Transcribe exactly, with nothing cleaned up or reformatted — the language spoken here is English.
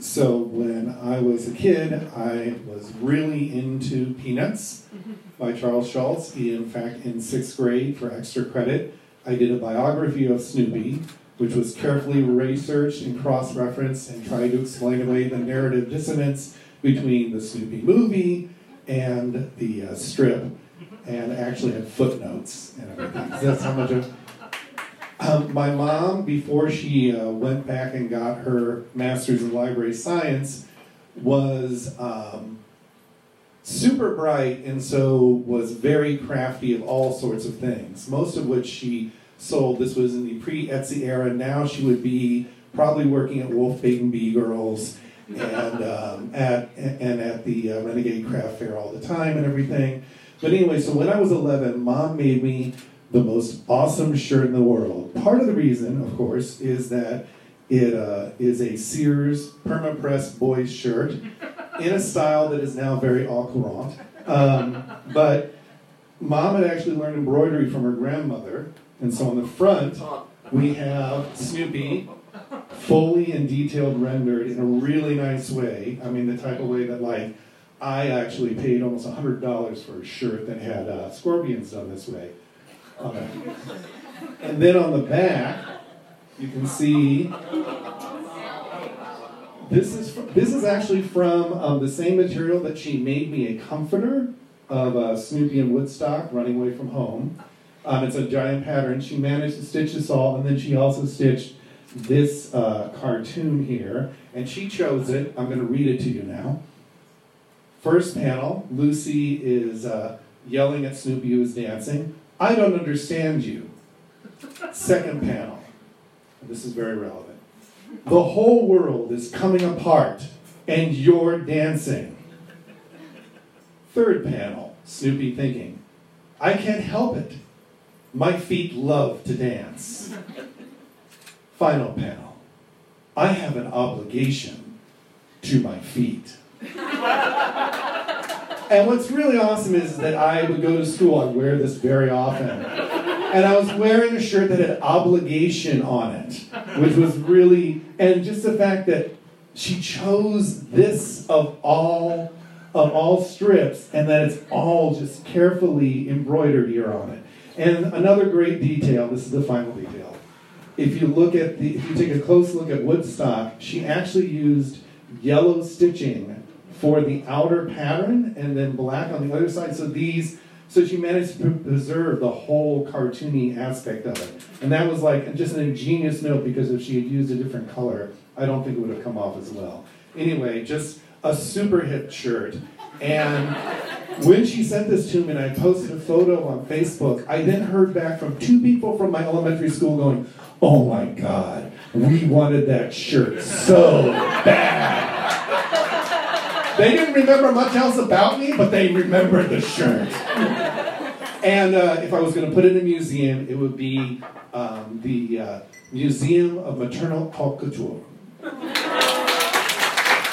so when I was a kid, I was really into Peanuts by Charles Schulz. In fact, in sixth grade, for extra credit, I did a biography of Snoopy, which was carefully researched and cross-referenced and tried to explain away the narrative dissonance between the Snoopy movie and the uh, strip, and actually had footnotes and everything. So that's how much of... Um, my mom, before she uh, went back and got her master's in library science, was um, super bright and so was very crafty of all sorts of things, most of which she sold. This was in the pre-Etsy era. Now she would be probably working at Wolf Bait and Bee Girls and um, at and at the uh, Renegade Craft Fair all the time and everything. But anyway, so when I was eleven, Mom made me the most awesome shirt in the world. Part of the reason, of course, is that it uh, is a Sears perma-pressed boys shirt in a style that is now very au courant. Um, but Mom had actually learned embroidery from her grandmother, and so on the front we have Snoopy fully and detailed rendered in a really nice way. I mean, the type of way that, like, I actually paid almost one hundred dollars for a shirt that had uh, scorpions done this way. Okay. And then on the back, you can see this is this is actually from um, the same material that she made me a comforter of uh, Snoopy and Woodstock running away from home. Um, it's a giant pattern. She managed to stitch this all, and then she also stitched this uh, cartoon here, and she chose it. I'm going to read it to you now. First panel, Lucy is uh, yelling at Snoopy who is dancing. I don't understand you. Second panel, and this is very relevant. The whole world is coming apart, and you're dancing. Third panel, Snoopy thinking, I can't help it. My feet love to dance. Final panel, I have an obligation to my feet. And what's really awesome is that I would go to school, I'd wear this very often, and I was wearing a shirt that had obligation on it, which was really, and just the fact that she chose this of all, of all strips, and that it's all just carefully embroidered here on it. And another great detail, this is the final detail, if you look at the, if you take a close look at Woodstock, she actually used yellow stitching for the outer pattern and then black on the other side. So these, so she managed to preserve the whole cartoony aspect of it. And that was like just an ingenious note, because if she had used a different color, I don't think it would have come off as well. Anyway, just a super hit shirt. And when she sent this to me and I posted a photo on Facebook, I then heard back from two people from my elementary school going, oh my God, we wanted that shirt so bad. They didn't remember much else about me, but they remembered the shirt. And uh, if I was going to put it in a museum, it would be um, the uh, Museum of Maternal Haute Couture.